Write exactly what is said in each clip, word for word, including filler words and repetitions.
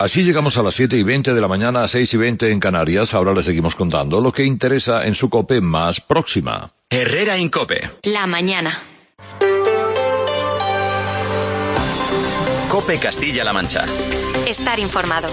Así llegamos a las siete y veinte de la mañana, a seis y veinte en Canarias. Ahora les seguimos contando lo que interesa en su COPE más próxima. Herrera en COPE. La mañana. COPE Castilla-La Mancha. Estar informado.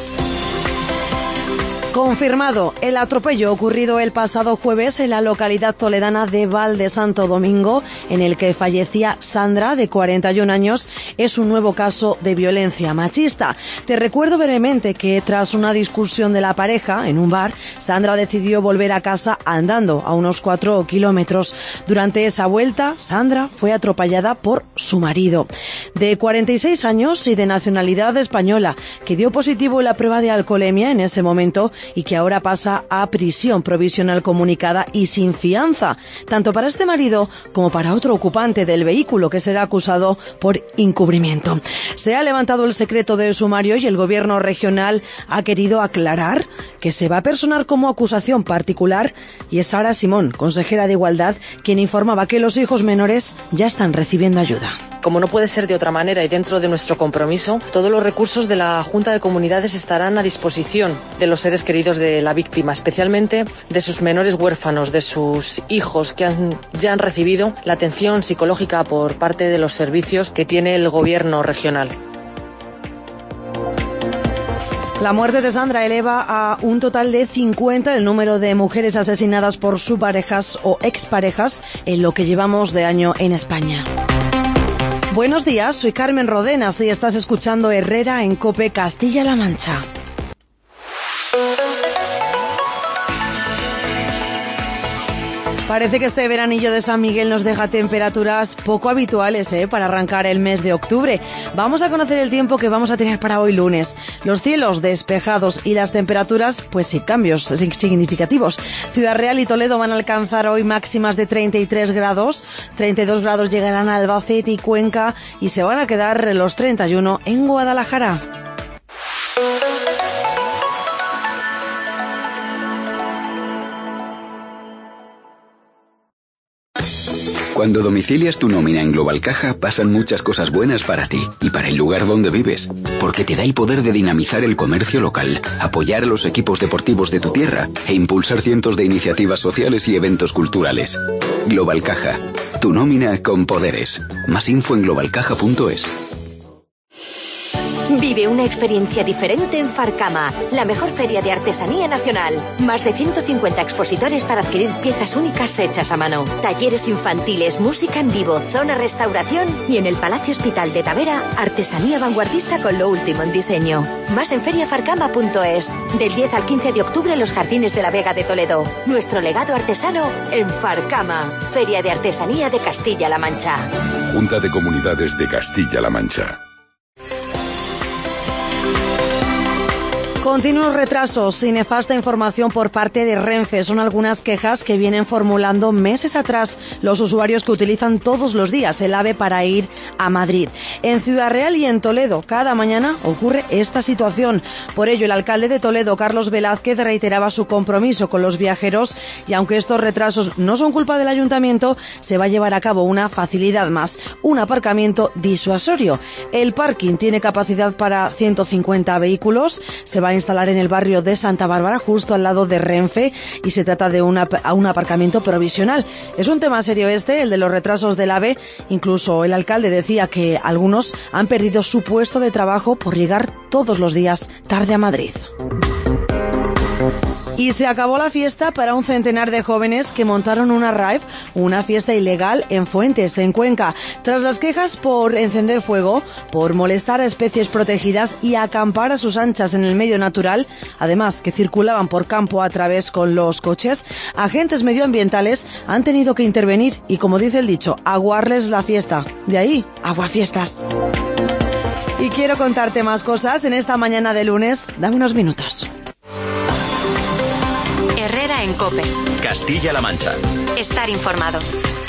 Confirmado el atropello ocurrido el pasado jueves en la localidad toledana de Val de Santo Domingo, en el que fallecía Sandra, de cuarenta y un años, es un nuevo caso de violencia machista. Te recuerdo brevemente que tras una discusión de la pareja en un bar, Sandra decidió volver a casa andando a unos cuatro kilómetros. Durante esa vuelta, Sandra fue atropellada por su marido, de cuarenta y seis años y de nacionalidad española, que dio positivo en la prueba de alcoholemia en ese momento y que ahora pasa a prisión provisional comunicada y sin fianza, tanto para este marido como para otro ocupante del vehículo, que será acusado por encubrimiento. Se ha levantado el secreto de sumario y el gobierno regional ha querido aclarar que se va a personar como acusación particular, y es Sara Simón, consejera de Igualdad, quien informaba que los hijos menores ya están recibiendo ayuda. Como no puede ser de otra manera y dentro de nuestro compromiso, todos los recursos de la Junta de Comunidades estarán a disposición de los seres queridos de la víctima, especialmente de sus menores huérfanos, de sus hijos que han, ya han recibido la atención psicológica por parte de los servicios que tiene el gobierno regional. La muerte de Sandra eleva a un total de cincuenta el número de mujeres asesinadas por sus parejas o exparejas en lo que llevamos de año en España. Buenos días, soy Carmen Rodenas y estás escuchando Herrera en COPE Castilla-La Mancha. Parece que este veranillo de San Miguel nos deja temperaturas poco habituales ¿eh? para arrancar el mes de octubre. Vamos a conocer el tiempo que vamos a tener para hoy lunes. Los cielos despejados y las temperaturas, pues sin cambios significativos. Ciudad Real y Toledo van a alcanzar hoy máximas de treinta y tres grados, treinta y dos grados llegarán a Albacete y Cuenca y se van a quedar los treinta y uno en Guadalajara. Cuando domicilias tu nómina en Global Caja, pasan muchas cosas buenas para ti y para el lugar donde vives, porque te da el poder de dinamizar el comercio local, apoyar a los equipos deportivos de tu tierra e impulsar cientos de iniciativas sociales y eventos culturales. Global Caja, tu nómina con poderes. Más info en global caja punto es. Vive una experiencia diferente en Farcama, la mejor feria de artesanía nacional. Más de ciento cincuenta expositores para adquirir piezas únicas hechas a mano. Talleres infantiles, música en vivo, zona restauración y en el Palacio Hospital de Tavera, artesanía vanguardista con lo último en diseño. Más en feria farcama punto es. Del diez al quince de octubre en los Jardines de la Vega de Toledo. Nuestro legado artesano en Farcama, Feria de Artesanía de Castilla-La Mancha. Junta de Comunidades de Castilla-La Mancha. Continuos retrasos y nefasta información por parte de Renfe son algunas quejas que vienen formulando meses atrás los usuarios que utilizan todos los días el AVE para ir a Madrid. En Ciudad Real y en Toledo cada mañana ocurre esta situación. Por ello, el alcalde de Toledo, Carlos Velázquez, reiteraba su compromiso con los viajeros y aunque estos retrasos no son culpa del ayuntamiento, se va a llevar a cabo una facilidad más, un aparcamiento disuasorio. El parking tiene capacidad para ciento cincuenta vehículos, se va a instalar en el barrio de Santa Bárbara, justo al lado de Renfe, y se trata de una, un aparcamiento provisional. Es un tema serio este, el de los retrasos del AVE. Incluso el alcalde decía que algunos han perdido su puesto de trabajo por llegar todos los días tarde a Madrid. Y se acabó la fiesta para un centenar de jóvenes que montaron una rave, una fiesta ilegal en Fuentes, en Cuenca. Tras las quejas por encender fuego, por molestar a especies protegidas y acampar a sus anchas en el medio natural, además que circulaban por campo a través con los coches, agentes medioambientales han tenido que intervenir y, como dice el dicho, aguarles la fiesta. De ahí, aguafiestas. Y quiero contarte más cosas en esta mañana de lunes. Dame unos minutos. Herrera en COPE. Castilla-La Mancha. Estar informado.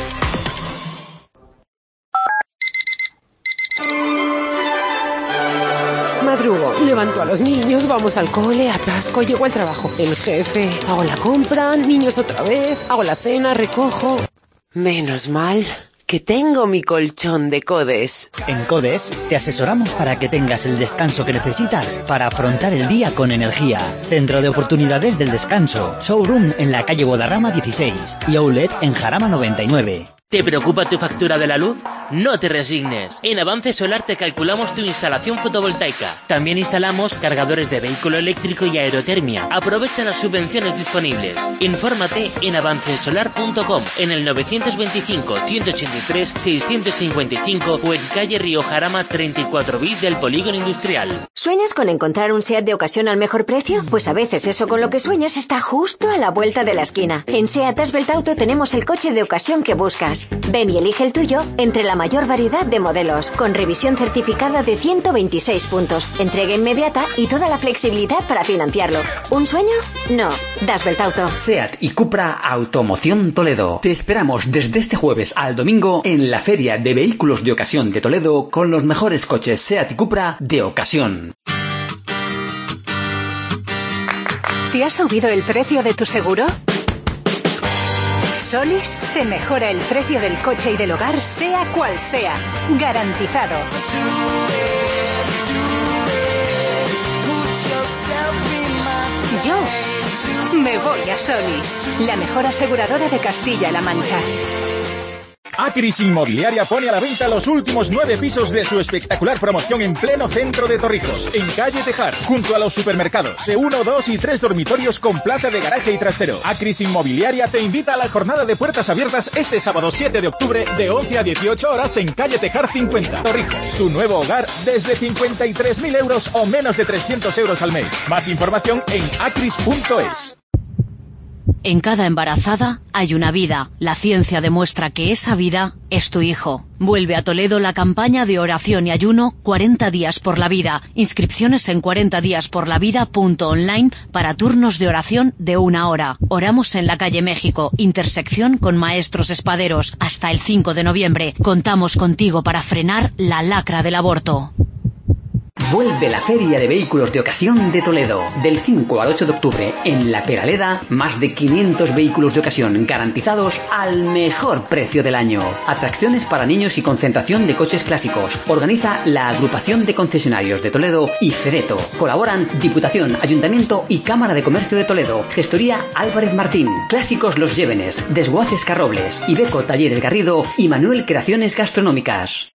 Madrugo, levanto a los niños, vamos al cole, atasco, llego al trabajo. El jefe, hago la compra, niños otra vez, hago la cena, recojo. Menos mal que tengo mi colchón de Codes. En Codes te asesoramos para que tengas el descanso que necesitas para afrontar el día con energía. Centro de Oportunidades del Descanso. Showroom en la calle Guadarrama dieciséis y Outlet en Jarama noventa y nueve. ¿Te preocupa tu factura de la luz? No te resignes. En Avance Solar te calculamos tu instalación fotovoltaica. También instalamos cargadores de vehículo eléctrico y aerotermia. Aprovecha las subvenciones disponibles. Infórmate en avance solar punto com, en el novecientos veinticinco, ciento ochenta y tres, seiscientos cincuenta y cinco o en calle Río Jarama treinta y cuatro bis del Polígono Industrial. ¿Sueñas con encontrar un SEAT de ocasión al mejor precio? Pues a veces eso con lo que sueñas está justo a la vuelta de la esquina. En SEAT Asbelt Auto tenemos el coche de ocasión que buscas. Ven y elige el tuyo entre la mayor variedad de modelos, con revisión certificada de ciento veintiséis puntos, entrega inmediata y toda la flexibilidad para financiarlo. ¿Un sueño? No. Asbelt Auto. SEAT y Cupra Automoción Toledo. Te esperamos desde este jueves al domingo en la Feria de Vehículos de Ocasión de Toledo con los mejores coches SEAT y Cupra de ocasión. ¿Te ha subido el precio de tu seguro? Solis te mejora el precio del coche y del hogar, sea cual sea. Garantizado. Yo me voy a Solis, la mejor aseguradora de Castilla-La Mancha. Acris Inmobiliaria pone a la venta los últimos nueve pisos de su espectacular promoción en pleno centro de Torrijos, en calle Tejar, junto a los supermercados, de uno, dos y tres dormitorios con plaza de garaje y trastero. Acris Inmobiliaria te invita a la jornada de puertas abiertas este sábado siete de octubre de once a dieciocho horas en calle Tejar cincuenta, Torrijos. Tu nuevo hogar desde cincuenta y tres mil euros o menos de trescientos euros al mes. Más información en acris punto es. En cada embarazada hay una vida. La ciencia demuestra que esa vida es tu hijo. Vuelve a Toledo la campaña de oración y ayuno cuarenta días por la vida. Inscripciones en cuarenta días por la vida punto online para turnos de oración de una hora. Oramos en la calle México, intersección con Maestros Espaderos, hasta el cinco de noviembre. Contamos contigo para frenar la lacra del aborto. Vuelve la Feria de Vehículos de Ocasión de Toledo. Del cinco al ocho de octubre, en La Peraleda, más de quinientos vehículos de ocasión garantizados al mejor precio del año. Atracciones para niños y concentración de coches clásicos. Organiza la Agrupación de Concesionarios de Toledo y Fedeto. Colaboran Diputación, Ayuntamiento y Cámara de Comercio de Toledo. Gestoría Álvarez Martín. Clásicos Los Llévenes. Desguaces Carrobles. Ibeco Talleres Garrido y Manuel Creaciones Gastronómicas.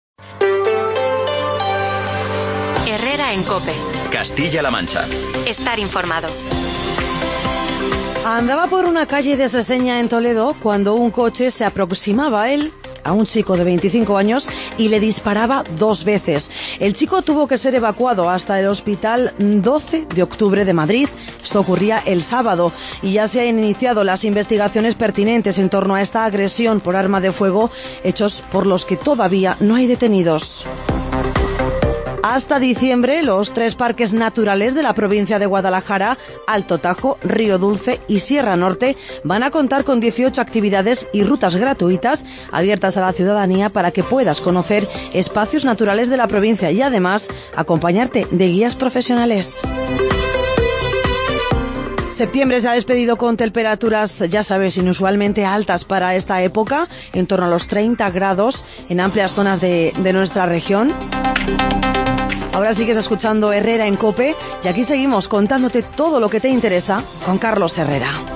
Herrera en COPE. Castilla-La Mancha. Estar informado. Andaba por una calle de Seseña en Toledo cuando un coche se aproximaba a él, a un chico de veinticinco años, y le disparaba dos veces. El chico tuvo que ser evacuado hasta el Hospital doce de octubre de Madrid. Esto ocurría el sábado y ya se han iniciado las investigaciones pertinentes en torno a esta agresión por arma de fuego, hechos por los que todavía no hay detenidos. Hasta diciembre, los tres parques naturales de la provincia de Guadalajara, Alto Tajo, Río Dulce y Sierra Norte, van a contar con dieciocho actividades y rutas gratuitas abiertas a la ciudadanía para que puedas conocer espacios naturales de la provincia y además acompañarte de guías profesionales. Septiembre se ha despedido con temperaturas, ya sabes, inusualmente altas para esta época, en torno a los treinta grados en amplias zonas de, de nuestra región. Ahora sigues escuchando Herrera en COPE y aquí seguimos contándote todo lo que te interesa con Carlos Herrera.